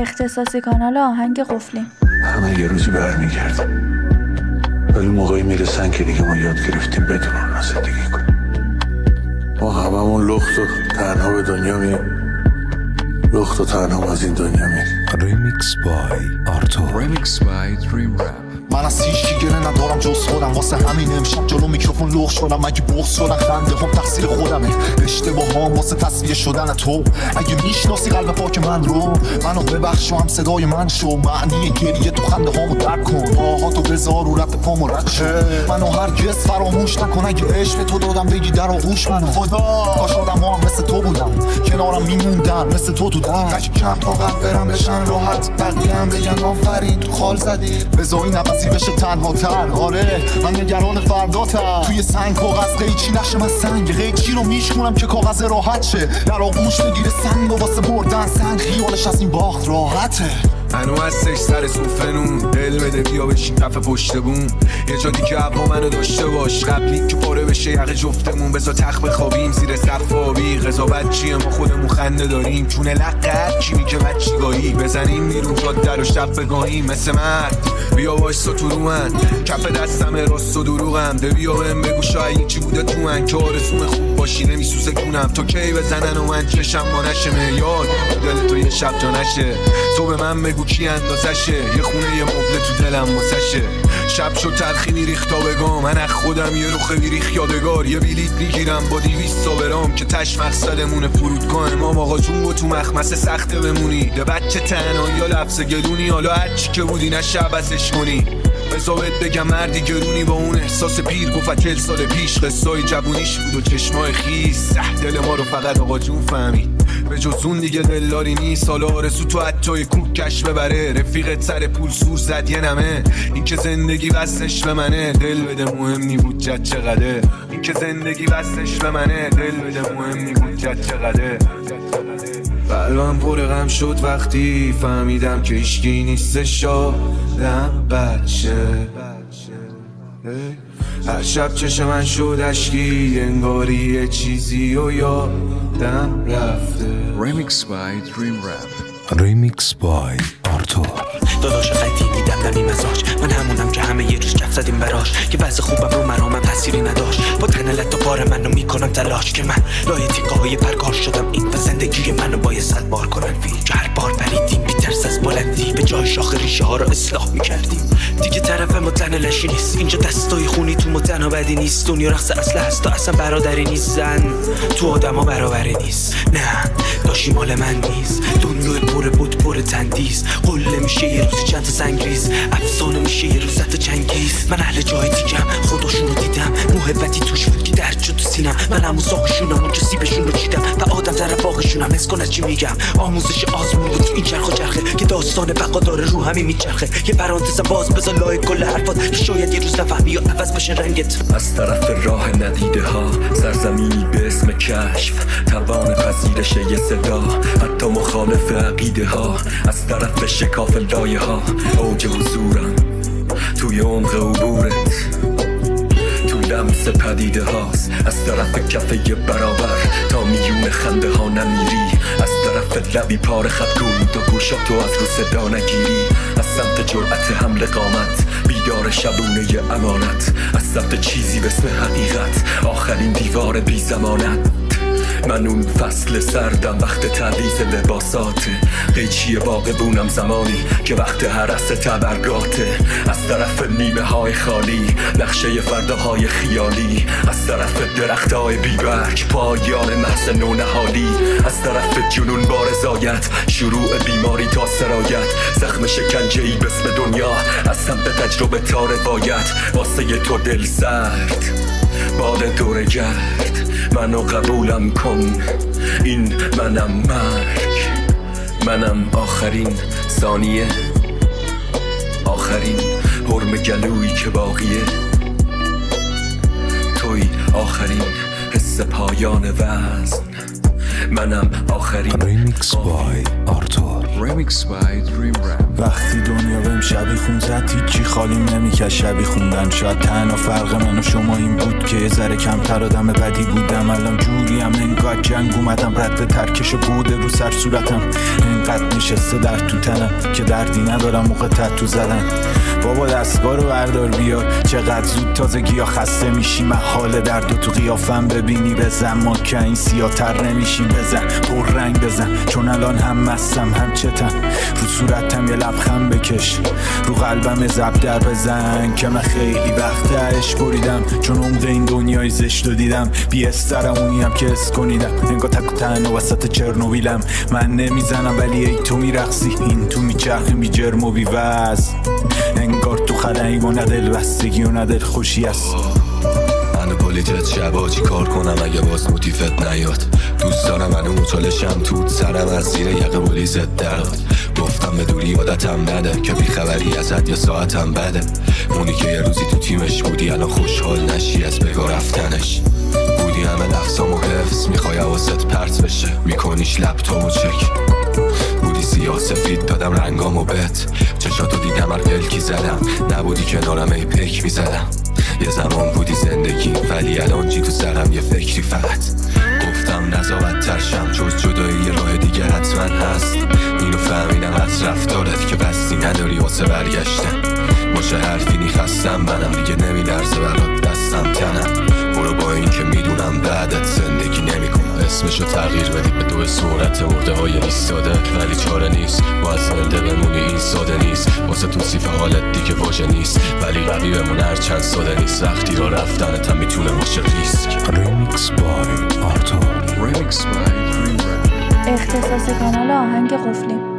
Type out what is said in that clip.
اختصاصی کانال آهنگ قفلیم. همه یه روزی برمیگردن، ولی موقعی میرسن که دیگه ما یاد گرفتیم بدون اونا زندگی کنیم. ما هممون لخت و تنها به دنیا میریم، لخت و تنها از این دنیا میریم. Remix by Arthur. Remix by Dream Rap. من از هیچی گله ندارم جز خودم، واسه همین امشب جلو میکروفون لخ شدم. اگه بغض شدن خنده هم تقصیر خودمه، اشتباهام واسه تصفیه شدن تو. اگه میشناسی قلب پاک من رو، منو ببخش و هم صدای من شو. معنی گریه تو خنده هامو درک کن، راهاتو بذار رو رد پامو رد شو. منو هرگز فراموش نکن، اگه عشق تو دادم بگی در آغوش منو. خدا کاش آدم‌ها مثل تو بودن، کنارم میموندن مثل تو تو دم. اگه کم طاقت برم بشن راحت، بقیه هم بگن آفرین تو خال زدی. بذاری نفسی بشه تنها تر. آره من نگران فرداتم، توی سنگ کاغذ قیچی نشه. من سنگ قیچی رو میشکنم که کاغذ راحت شه. در آغوش بگیره سنگ و واسه بردن سنگ، خیالش از این باخت راحته. منو هستش سر سوفنون، دل بده بیا بشین کف پشت بوم. یه جا دیگه هوا منو داشته باش، قبلی که پاره بشه یقه جفتمون. بذار تخت بخوابیم زیر سقف آبی، قضاوت چیه ما خودمون خنده داریم. چونه لقت چی میگه بچگاهی، بزنیم بیرون جاده رو شب بگاهیم. مثل مرد بیا وایسا تو رو من، کف دستم راست و دروغم. ده بیا بهم بگو شاید چی بوده تو من، که آرزوم خوب باشی نمیسوزه کنم. تو کی بزنن و من چشم ما نشه معیار، دل تو یه شب جا نشه. تو به من بگو کی اندازشه، یه خونه یه مبله تو دلم واسشه. شب شد تلخی ریخت تا بگم، من از خودم یه روخه بیریخ یادگار. یه بلیت میگیرم با 200 برام که تش مقصدمونه فرودگاه امام آقا جون. و تو مخمسه سخته بمونی، ده بچه تنهایی یا لفظ گلونی. حالا هرچی که بودی نشه عبسش کنی. بذارت بگم مردی گرونی با اون احساس پیر گفت 40 سال پیش. قصای جوونیش بود و چشمای خیس، دل ما رو فقط آقا جون فهمید. به جز اون دیگه دلداری نیست، حالا آرزو تو حتی کوک کش ببره. رفیقت سر پول سور زد یه نمه، این که زندگی وصلش به منه. دل بده مهم نی بود جد چقدره، این که زندگی وصلش به منه. دل بده مهم نی بود جد چقدره. قلبم پر غم شد وقتی فهمیدم که هیچکی نیستش آدم بچه. هر شب چشم من شد اشکی، انگاری یه چیزی و یادم رفته. Remix by Dream Rap. Remix by Arthur. داداش قدیمی دمدمی مزاج، من همونم که همه یه روز کف زدیم براش. که بعض خوبم رو مرامم تأثیری نداشت، با تنلت و بار منو میکنم تلاش. که من لای تیقه های پرکار شدم این و زندگی منو باید 100 بار کنن فیل. که هر بار بریدیم بی ترس از بلندی، به جای شاخ ریشه ها رو اصلاح میکردیم. دیگه طرف متن لشی نیست، اینجا دستای خونی تو متن و بدی نیست. دنیا رقص اصل هست تا اصلا برادری نیست، زن تو آدم ها برابری نیست. نه داشی مال من نیست، دنیا پر بود پر تندیز. قله میشه یه روز چند تا سنگریز، افسانه میشه یه روز تا چنگیز. من اهل جای دیگم خودشون رو دیدم، محبتی توش بود که درد شد تو سینم. من همون ساقشونم اونجا سیبشون رو چیدم و آدم در باقشونم. حس کن از چی میگم، آموزش آزمون بود تو این چرخ و چرخه که داستان بقا داره رو همین میچرخه. یه پرانتز باز بذار لای کل حرفات که شاید یه روز نفهمی یا عوض بشه رنگت. از طرف راه ندیده ها، سرزمینی به اسم کشف، توان پذیرش یه صدا حتی مخالف عقیده ها. از طرف شکاف لایه ها، اوج حضورم توی عمق عبورت، تو لمس پدیده هاست. از طرف کفه برابر تا میون خنده ها نمیری، از طرف لبی پاره خطگون تا گوشاتو از رو صدا نگیری. از سمت جرأت حمل قامت، بیدار شبونه امانت، از سمت چیزی به اسم حقیقت، آخرین دیوار بی زمانت. من اون فصل سردم وقت تعویض لباساته، قیچی باغبونم زمانی که وقت هرس تبرگاته. از طرف نیمه های خالی، نقشه فرداهای خیالی، از طرف درخت های بیبرگ، پایان محض نونهالی. از طرف جنون با رضایت، شروع بیماری تا سرایت، زخم شکنجه‌ای به اسم دنیا، از سمت تجربه تا روایت. واسه تو دل سرد باد دورگرد، منو قبولم کن، این منم مرگ، منم آخرین ثانیه، آخرین حرم گلویی که باقیه. توی آخرین حس پایان وزن، منم آخرین. Remix by Arthur. Remix by Dream Rap. وقتی دنیا بهم شبی خون زد هیچی خالیم نمیکرد شبی خوندن. شاید تنها فرق من و شما این بود که یه ذره کمتر آدم بدی بودم. الان جوریم انگار جنگ اومدم، رد ترکش و بوده رو سر صورتم. اینقدر نشسته در تو تنم که دردی ندارم موقع تتو زدن. بابا دستگاه رو بردار بیار، چقدر زود تازگی ها خسته میشی. من حال درد و تو قیافم ببینی بزن، ما که این سیاتر نمیشیم. بزن پر رنگ بزن چون الان هم مستم هم چتم. رو صورتم یه لبخند بکش، رو قلبم زبدر بزن که من خیلی وقت عشق بریدم. چون عمق این دنیای زشت رو دیدم، بی استرم اونیم که اس کنیدم. انگار تک و تنها وسط چرنوبیلم. من نمیزنم ولی ای تو میرقصی، این تو میچرخی بی جرم و بی وز. انگار تو خلایی و ندل بستگی و ندل خوشی است. منو پلیتت شبا چی کار کنم اگه باز موتیفت نیاد. دوست دارم منو مچالشم توت سرم از زیر یقه بولیزت دراد. گفتم به دوری عادتم نده که بیخبری ازت یا ساعتم بده. اونی که یه روزی تو تیمش بودی الان خوشحال نشی از بگاه رفتنش. بودی همه لفظام و حفظ میخوای حواست پرت بشه، میکنیش لپتاپ و چک. بودی سیاه سفید دادم رنگامو بهت، چشاتو دیدم هر پلکی زدم. نبودی کنارم ای پیک میزدم. یه زمان بودی زندگی ولی الان جی تو سرم یه فکری فقط. گفتم نزا ترشم جز جدایی یه راه دیگه حتما هست. اینو فهمیدم از رفتارت که قصدی نداری واسه برگشتن. باشه حرفی نیخستم منم دیگه نمیلرزه برات دستم تنم. برو با این که میدونم بعدت زندگی نمیکنم. اسمشو تغییر بدی به دو صورت مرده های ایستاده، ولی چاره نیست باید زنده بمونی این ساده نیست. واسه توصیف حالت دیگه واژه نیست، ولی رقیبمون هر چند ساده نیست. وقتی را رفتنت هم میتونه باشه ریسک. Remix by Arthur. Remix by Dream Rap. اختصاص کانال آهنگ قفلی.